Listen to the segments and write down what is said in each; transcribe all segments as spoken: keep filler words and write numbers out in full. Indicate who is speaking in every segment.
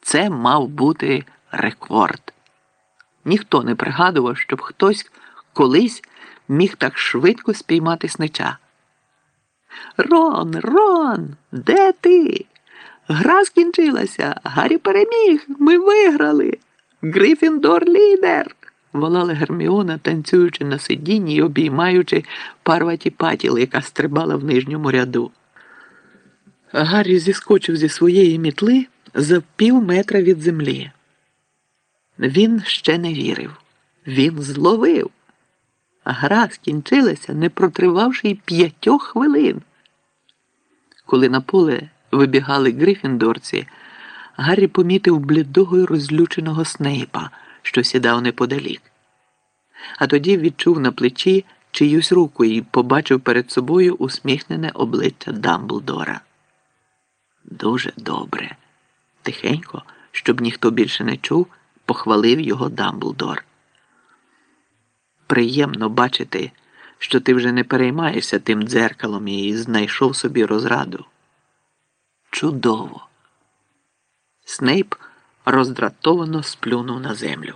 Speaker 1: Це мав бути рекорд. Ніхто не пригадував, щоб хтось колись міг так швидко спіймати снича. «Рон, Рон, де ти? Гра скінчилася, Гаррі переміг, ми виграли! Грифіндор лідер!» – волала Герміона, танцюючи на сидінні й обіймаючи Парваті Патіл, яка стрибала в нижньому ряду. Гаррі зіскочив зі своєї мітли за пів метра від землі. Він ще не вірив. Він зловив. Гра скінчилася, не протривавши й п'ятьох хвилин. Коли на поле вибігали грифіндорці, Гаррі помітив блідого й розлюченого Снейпа, що сідав неподалік. А тоді відчув на плечі чиюсь руку і побачив перед собою усміхнене обличчя Дамблдора. Дуже добре. Тихенько, щоб ніхто більше не чув, похвалив його Дамблдор. Приємно бачити, що ти вже не переймаєшся тим дзеркалом і знайшов собі розраду. Чудово. Снейп роздратовано сплюнув на землю.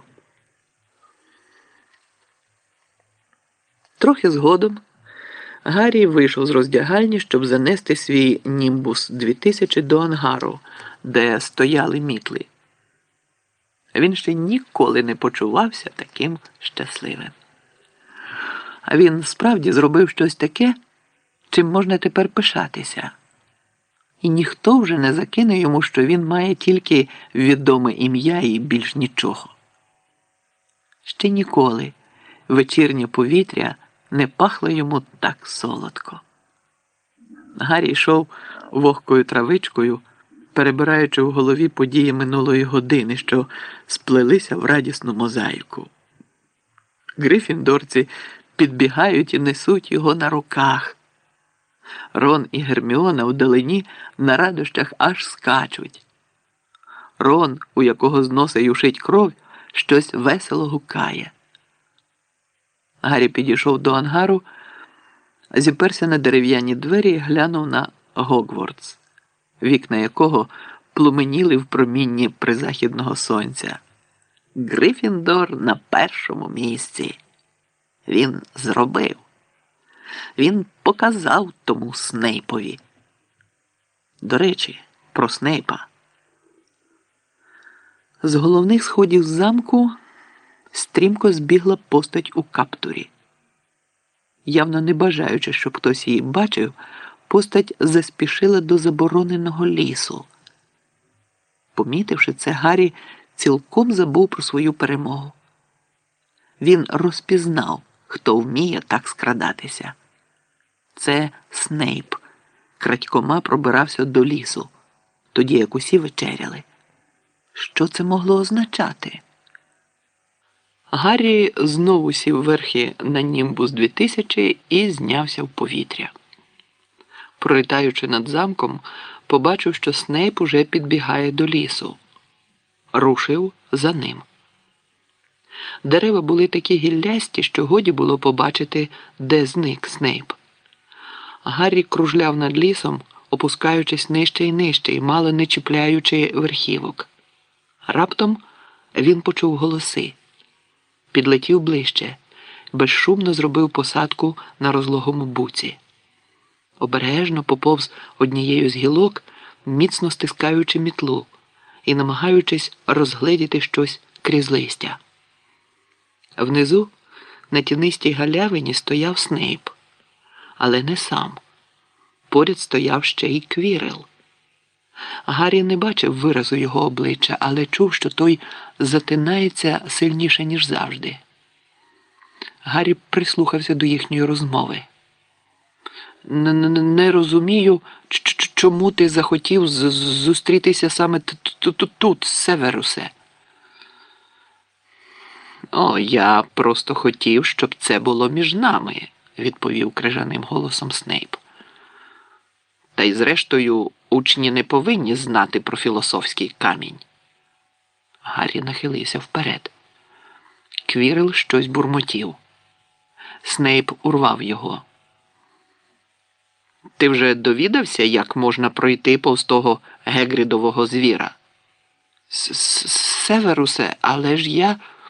Speaker 1: Трохи згодом Гаррі вийшов з роздягальні, щоб занести свій Німбус дві тисячі до ангару, де стояли мітли. Він ще ніколи не почувався таким щасливим. А він справді зробив щось таке, чим можна тепер пишатися. І ніхто вже не закине йому, що він має тільки відоме ім'я і більш нічого. Ще ніколи вечірнє повітря не пахло йому так солодко. Гаррі йшов вогкою травичкою, перебираючи в голові події минулої години, що сплелися в радісну мозаїку. Грифіндорці підбігають і несуть його на руках. Рон і Герміона вдалині на радощах аж скачуть. Рон, у якого з носа юшить кров, щось весело гукає. Гаррі підійшов до ангару, зіперся на дерев'яні двері і глянув на Гогвартс, вікна якого пломеніли в промінні призахідного сонця. Грифіндор на першому місці. Він зробив. Він показав тому Снейпові. До речі, про Снейпа. З головних сходів замку стрімко збігла постать у каптурі. Явно не бажаючи, щоб хтось її бачив, постать заспішила до забороненого лісу. Помітивши це, Гаррі цілком забув про свою перемогу. Він розпізнав, хто вміє так скрадатися. Це Снейп крадькома пробирався до лісу, тоді як усі вечеряли. Що це могло означати? Гаррі знову сів верхи на Німбус дві тисячі і знявся в повітря. Пролітаючи над замком, побачив, що Снейп уже підбігає до лісу. Рушив за ним. Дерева були такі гіллясті, що годі було побачити, де зник Снейп. Гаррі кружляв над лісом, опускаючись нижче і нижче, і мало не чіпляючи верхівок. Раптом він почув голоси. Підлетів ближче, безшумно зробив посадку на розлогому буці. Обережно поповз однією з гілок, міцно стискаючи мітлу і намагаючись розгледіти щось крізь листя. Внизу, на тінистій галявині, стояв Снейп. Але не сам. Поряд стояв ще й Квірел. Гаррі не бачив виразу його обличчя, але чув, що той затинається сильніше, ніж завжди. Гаррі прислухався до їхньої розмови. «Не розумію, чому ти захотів зустрітися саме тут, Северусе?» «О, я просто хотів, щоб це було між нами», – відповів крижаним голосом Снейп. «Та й зрештою, учні не повинні знати про філософський камінь». Гаррі нахилився вперед. Квірел щось бурмотів. Снейп урвав його. «Ти вже довідався, як можна пройти повз того Гегрідового звіра?» С- с- Северусе, але ж я.